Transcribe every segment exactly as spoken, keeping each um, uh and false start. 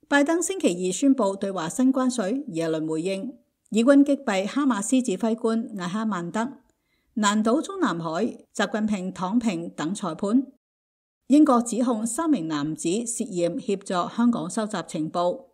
拜登星期二宣布對華新關稅，耶倫回應，以軍擊斃哈馬斯指揮官艾哈曼德，難倒中南海，習近平躺平等裁判。英國指控三名男子涉嫌協助香港收集情報。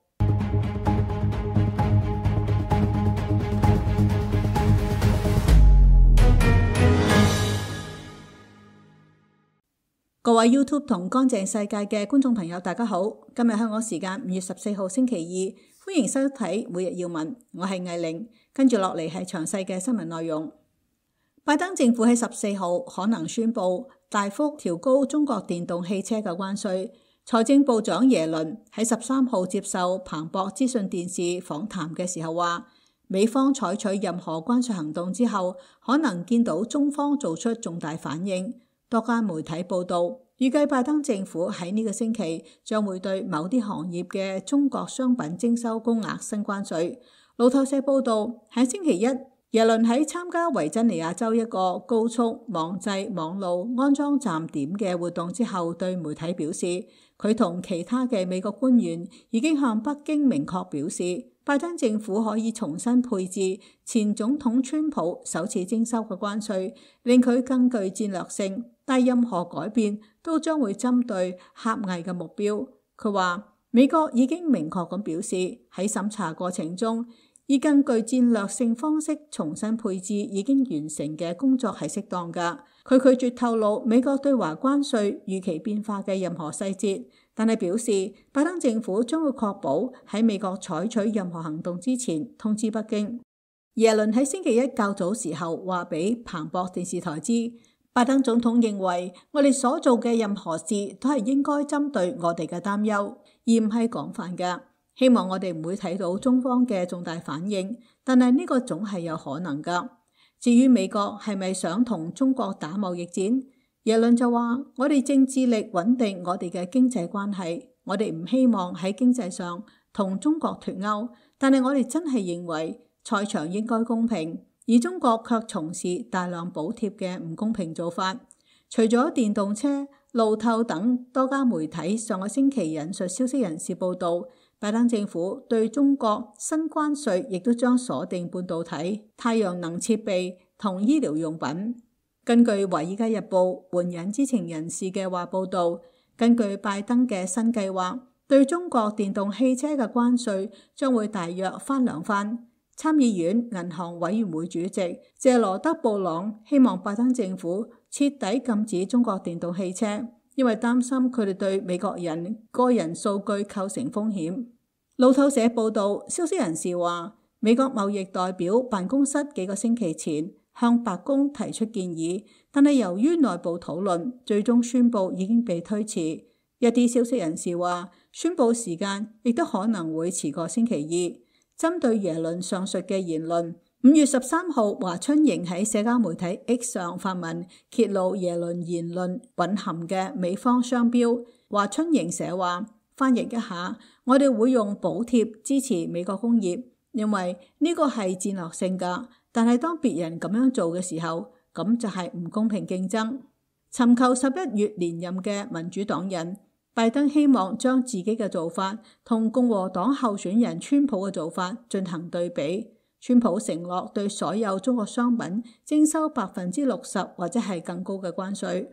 各位 YouTube 同乾淨世界嘅觀眾朋友，大家好！今日香港時間五月十四號星期二，歡迎收睇每日要聞，我係藝玲，跟住落嚟係詳細嘅新聞內容。拜登政府喺十四號可能宣布大幅調高中國電動汽車嘅關稅。財政部長耶倫喺十三號接受彭博資訊電視訪談嘅時候話，美方採取任何關稅行動之後，可能見到中方做出重大反應。多間媒體報道，預計拜登政府喺呢個星期將會對某啲行業嘅中國商品徵收高額新關稅。路透社報道，喺星期一，耶倫喺參加維珍尼亞州一個高速網際網路安裝站點嘅活動之後，對媒體表示，佢同其他嘅美國官員已經向北京明確表示，拜登政府可以重新配置前總統川普首次徵收嘅關稅，令佢更具戰略性。但任何改變都將會針對狹隘嘅目標。佢話美國已經明確咁表示，喺審查過程中，以更具戰略性方式重新配置已經完成嘅工作係適當㗎。佢拒絕透露美國對華關稅預期變化嘅任何細節，但係表示拜登政府將會確保喺美國採取任何行動之前通知北京。耶倫喺星期一較早時候話俾彭博電視台知，拜登總統認為我哋所做嘅任何事都係應該針對我哋嘅擔憂，而唔係廣泛嘅。希望我哋唔會睇到中方嘅重大反應，但係呢個總係有可能㗎。至於美國係咪想同中國打貿易戰，耶倫就話我哋正致力穩定我哋嘅經濟關係，我哋唔希望喺經濟上同中國脫鈎，但係我哋真係認為賽場應該公平。而中國卻從事大量補貼嘅唔公平做法。除咗電動車、路透等多家媒體上個星期引述消息人士報道，拜登政府對中國新關稅亦都將鎖定半導體、太陽能設備同醫療用品。根據《華爾街日報》援引知情人士嘅話報道，根據拜登嘅新計劃，對中國電動汽車嘅關稅將會大約翻兩番。參議院銀行委員會主席謝羅德布朗希望拜登政府徹底禁止中國電動汽車，因為擔心佢哋對美國人個人數據構成風險。路透社報道，消息人士話，美國貿易代表辦公室幾個星期前向白宮提出建議，但係由於內部討論，最終宣布已經被推遲。一啲消息人士話，宣布時間亦都可能會遲過星期二。針對耶倫上述嘅言論，五月十三號，華春瑩喺社交媒體 X 上發文揭露耶倫言論蘊含嘅美方商標。華春瑩寫話，翻譯一下，我哋會用補貼支持美國工業，因為呢個係戰略性㗎。但係當別人咁樣做嘅時候，咁就係唔公平競爭。尋求十一月連任嘅民主黨人拜登希望將自己嘅做法同共和黨候選人川普嘅做法進行對比。川普承諾對所有中國商品徵收百分之六十或者係更高嘅關稅。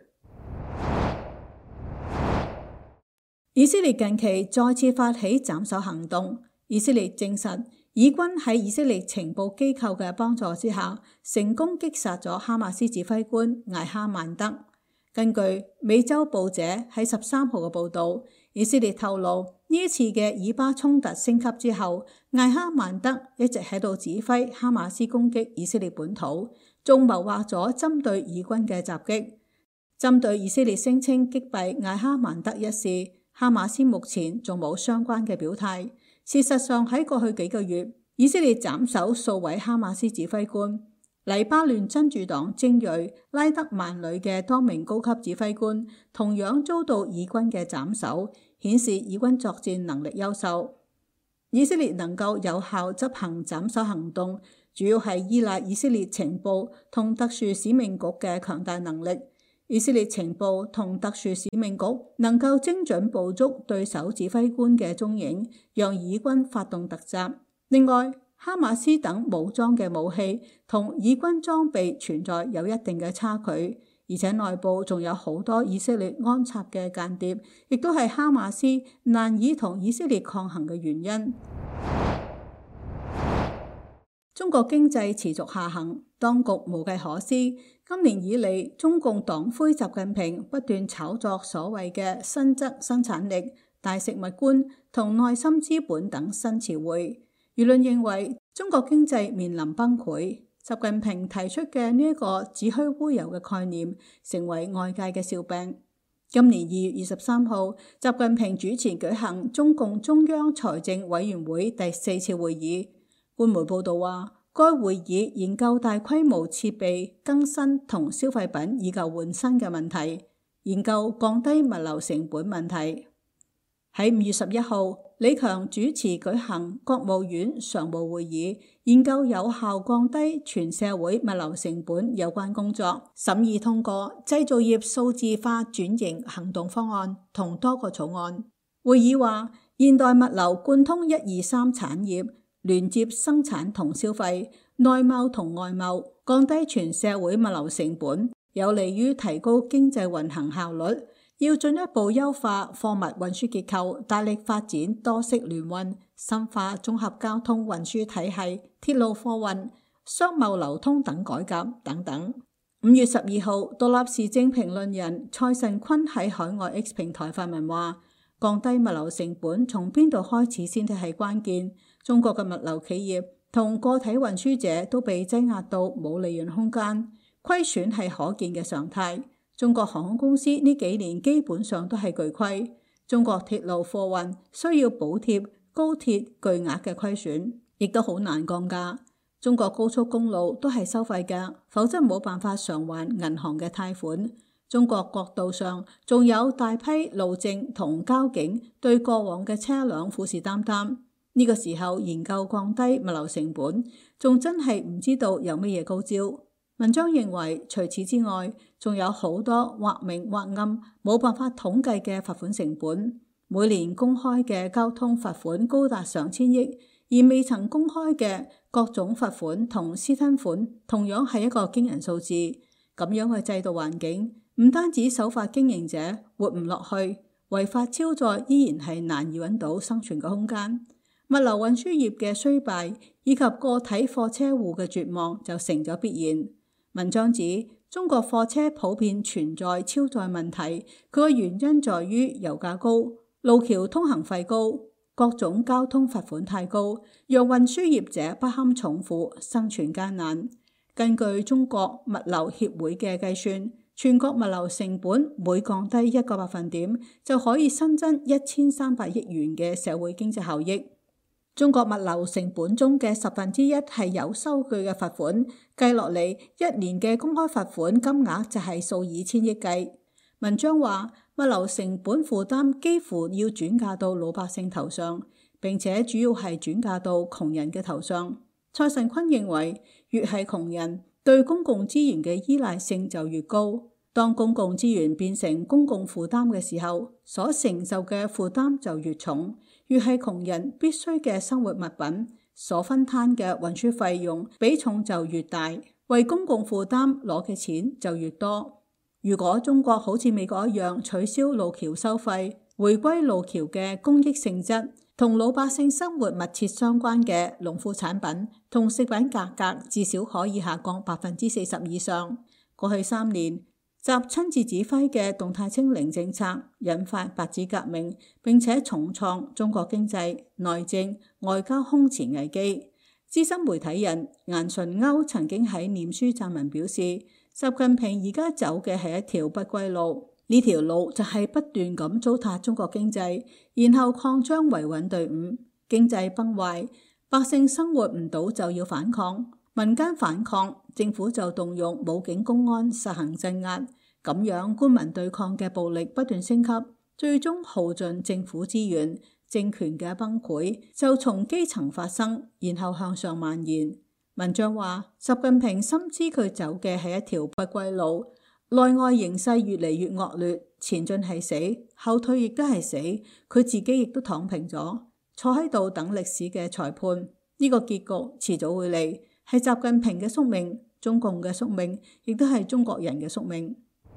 以色列近期再次發起斬首行動。以色列證實，以軍喺以色列情報機構嘅幫助之下，成功擊殺咗哈馬斯指揮官艾哈曼德。根據美洲報者喺十三號嘅報導，以色列透露呢一次嘅以巴衝突升級之後，艾哈曼德一直喺度指揮哈馬斯攻擊以色列本土，仲謀劃咗針對以軍嘅襲擊。針對以色列聲稱擊斃艾哈曼德一事，哈馬斯目前仲冇相關嘅表態。事實上喺過去幾個月，以色列斬首數位哈馬斯指揮官。黎巴嫩真主黨精銳拉德曼旅嘅多名高級指揮官同樣遭到以軍嘅斬首，顯示以軍作戰能力優秀。以色列能夠有效執行斬首行動，主要係依賴以色列情報同特殊使命局嘅強大能力。 以色列情報同特殊使命局能夠精準捕捉對手指揮官嘅蹤影，讓以軍發動突襲。另外，哈馬斯等武裝嘅武器同以軍裝備存在有一定嘅差距，而且內部仲有好多以色列安插嘅間諜，亦都係哈馬斯難以同以色列抗衡嘅原因。中國經濟持續下行，當局無計可施。今年以嚟，中共黨魁習近平不斷炒作所謂嘅新質生產力、大食物觀同內心資本等新詞彙。輿論認為中國經濟面臨崩潰。習近平提出嘅呢一個子虛烏有嘅概念，成為外界嘅笑柄。今年二月二十三號，習近平主持舉行中共中央財政委員會第四次會議。官媒報道話，該會議研究大規模設備更新同消費品以舊換新嘅問題，研究降低物流成本問題。喺五月十一號，李強主持舉行國務院常務會議，研究有效降低全社會物流成本有關工作，審議通過製造業數字化轉型行動方案同多個草案。會議話，現代物流貫通一二三產業，連接生產同消費、內貿同外貿，降低全社會物流成本，有利於提高經濟運行效率。要進一步優化貨物運輸結構，大力發展多式聯運，深化綜合交通運輸體系、鐵路貨運、商貿流通等改革等等。五月十二號，獨立時政評論人蔡慎坤喺海外 X 平台發文話，降低物流成本從邊度開始先至係關鍵。中國嘅物流企業同個體運輸者都被擠壓到冇利潤空間，虧損係可見嘅常態。中國航空公司呢幾年基本上都係巨虧，中國鐵路貨運需要補貼高鐵巨額嘅虧損，亦都好難降價。中國高速公路都係收費嘅，否則冇辦法償還銀行嘅貸款。中國國道上仲有大批路政同交警對過往嘅車輛虎視眈眈，呢個時候研究降低物流成本，仲真係唔知道有乜嘢高招。文章認為，除此之外，仲有好多或明或暗冇辦法統計嘅罰款成本。每年公開嘅交通罰款高達上千億，而未曾公開嘅各種罰款同私吞款，同樣係一個驚人數字。咁樣嘅制度環境，唔單止守法經營者活唔落去，違法超載依然係難以揾到生存嘅空間。物流運輸業嘅衰敗以及個體貨車戶嘅絕望就成咗必然。文章指，中國貨車普遍存在超載問題，佢嘅原因在於油價高、路橋通行費高、各種交通罰款太高，讓運輸業者不堪重負，生存艱難。根據中國物流協會嘅計算，全國物流成本每降低一個百分點，就可以新增一千三百億元嘅社會經濟效益。中國物流成本中嘅十分之一係有收據嘅罰款，計落嚟一年嘅公開罰款金額就係數以千億計。文章話，物流成本負擔幾乎要轉嫁到老百姓頭上，並且主要係轉嫁到窮人嘅頭上。蔡慎坤認為，越係窮人，對公共資源嘅依賴性就越高。當公共資源變成公共負擔嘅時候，所承受嘅負擔就越重。越係窮人，必須嘅生活物品所分攤嘅運輸費用比重就越大，為公共負擔攞嘅錢就越多。如果中國好似美國一樣取消路橋收費，回歸路橋嘅公益性質，同老百姓生活密切相關嘅農副產品同食品價格至少可以下降百分之四十以上。過去三年，習親自指揮嘅動態清零政策引發白紙革命，並且重創中國經濟、內政、外交空前危機。資深媒體人顏純鈎曾經喺臉書撰文表示，習近平而家走嘅係一條不歸路，呢條路就係不斷咁糟蹋中國經濟，然後擴張維穩隊伍，經濟崩壞，百姓生活唔到就要反抗。民間反抗，政府就動用武警公安實行鎮壓，咁樣官民對抗嘅暴力不斷升級，最終耗盡政府資源，政權嘅崩潰就從基層發生，然後向上蔓延。文章話，習近平深知佢走嘅係一條不歸路， 內外形勢越嚟越惡劣，前進係死，後退亦都係死，佢自己亦都躺平咗，坐喺度等歷史嘅裁判。呢個結局遲早會嚟，係習近平嘅宿命，中共嘅宿命，亦都係中國人嘅宿命。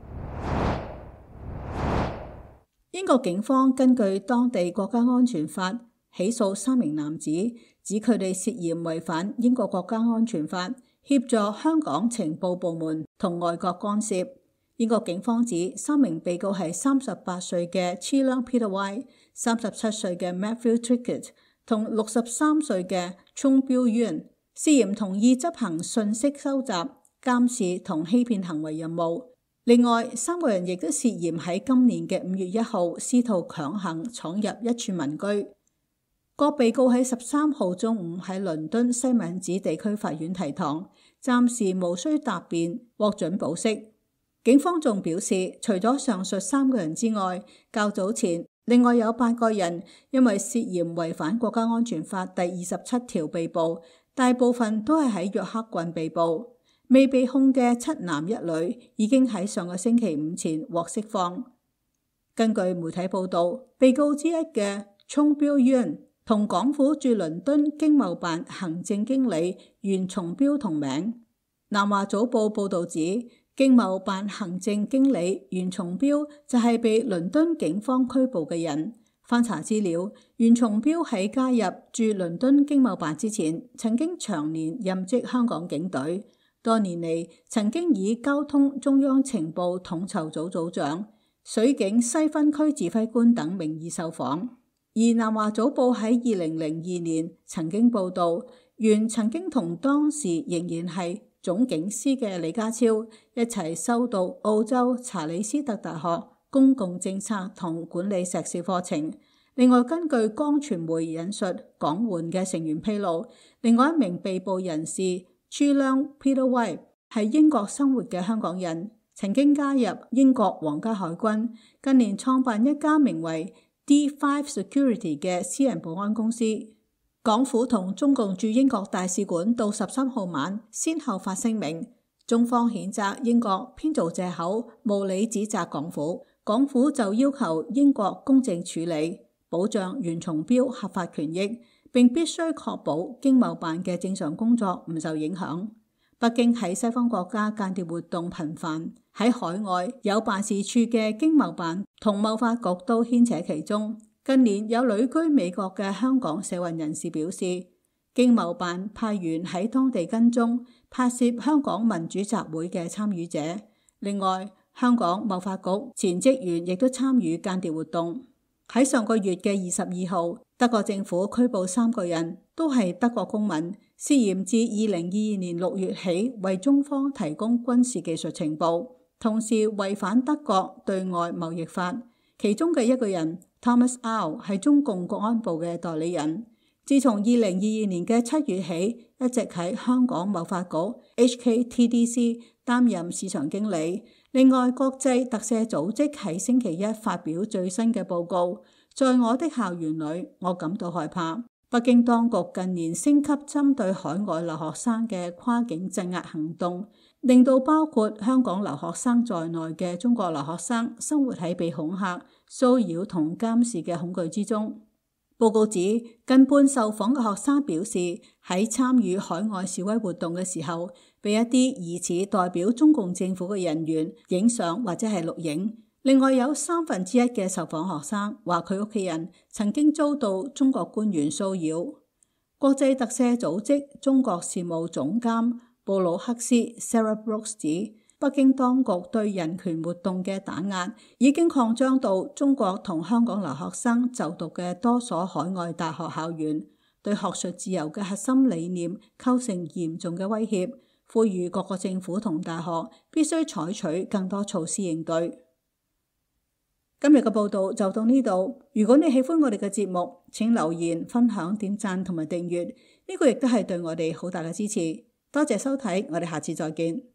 英國警方根據當地國家安全法起訴三名男子，指佢哋涉嫌違反英國國家安全法，協助香港情報部門同外國干涉。英國警方指三名被告係三十八歲嘅 Chilang Peter White、三十七歲嘅 Matthew Trickett 同六十三歲嘅 Chung Byo Yuan，涉嫌同意執行信息收集、監視同欺騙行為任務。另外三個人亦都涉嫌喺今年嘅五月一號試圖強行闖入一處民居。各被告喺十三號中午喺倫敦西敏寺地區法院提堂，暫時無需答辯，獲准保釋。警方仲表示，除咗上述三個人之外，較早前另外有八個人因為涉嫌違反國家安全法第二十七條被捕，大部分都係喺約克郡被捕。未被控嘅七男一女已經喺上個星期五前獲釋放。根據媒體報道，被告之一嘅 Chung Byo Yuan 同港府駐倫敦經貿辦行政經理袁松標同名。南華早報報道指，經貿辦行政經理袁松標就係被倫敦警方拘捕嘅人。翻查資料，袁松標喺加入駐倫敦經貿辦之前，曾經長年任職香港警隊。多年嚟，曾經以交通中央情報統籌組組長、水警西分區指揮官等名義受訪。而南華早報喺二零零二年曾經報道，袁曾經同當時仍然係總警司嘅李家超一齊修讀澳洲查理斯特大學公共政策同管理碩士課程。另外，根據光傳媒引述港援嘅成員披露，另外一名被捕人士Chilang Peter White 係英國生活嘅香港人，曾經加入英國皇家海軍，近年創辦一家名為 D 五 Security 嘅私人保安公司。港府同中共駐英國大使館到十三號晚先後發聲明，中方譴責英國編造藉口，無理指責港府，港府就要求英國公正處理，保障袁松標合法權益，並必須確保經貿辦嘅正常工作唔受影響。北京喺西方國家間諜活動頻繁，喺海外有辦事處嘅經貿辦同貿發局都牽扯其中。近年有旅居美國嘅香港社運人士表示，經貿辦派員喺當地跟蹤拍攝香港民主集會嘅參與者。另外，香港貿發局前職員亦都參與間諜活動。喺上個月嘅二十二號，德國政府拘捕三個人，都係德國公民，涉嫌自二零二二年六月起為中方提供軍事技術情報，同時違反德國對外貿易法。其中嘅一個人 Thomas Au 係中共國安部嘅代理人，自從二零二二年嘅七月起，一直喺香港貿發局 H K T D C 擔任市場經理。另外，國際特赦組織喺星期一發表最新嘅報告，在我的校園裏，我感到害怕。北京當局近年升級針對海外留學生嘅跨境鎮壓行動，令到包括香港留學生在內嘅中國留學生生活喺被恐嚇、騷擾同監視嘅恐懼之中。報告指，近半受訪嘅學生表示，喺參與海外示威活動嘅時候，被一啲疑似代表中共政府嘅人員影相或者係錄影。另外有三分之一嘅受訪學生話佢屋企人曾經遭到中國官員騷擾。國際特赦組織中國事務總監布魯克斯 Sarah Brooks 指，北京當局對人權活動嘅打壓已經擴張到中國同香港留學生就讀嘅多所海外大學校園，對學術自由嘅核心理念構成嚴重嘅威脅，呼籲各個政府同大學必須採取更多措施應對。今日嘅報道就到呢度。如果你喜歡我哋嘅節目，請留言、分享、點讚同埋訂閱，呢個亦都係對我哋好大嘅支持。多謝收睇，我哋下次再見。